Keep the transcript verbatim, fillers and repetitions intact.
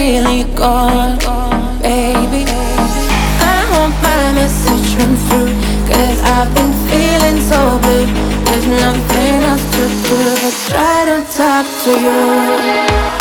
really gone, baby. I hope my message runs through, cause I've been feeling so blue. There's nothing else to do but try to talk to you.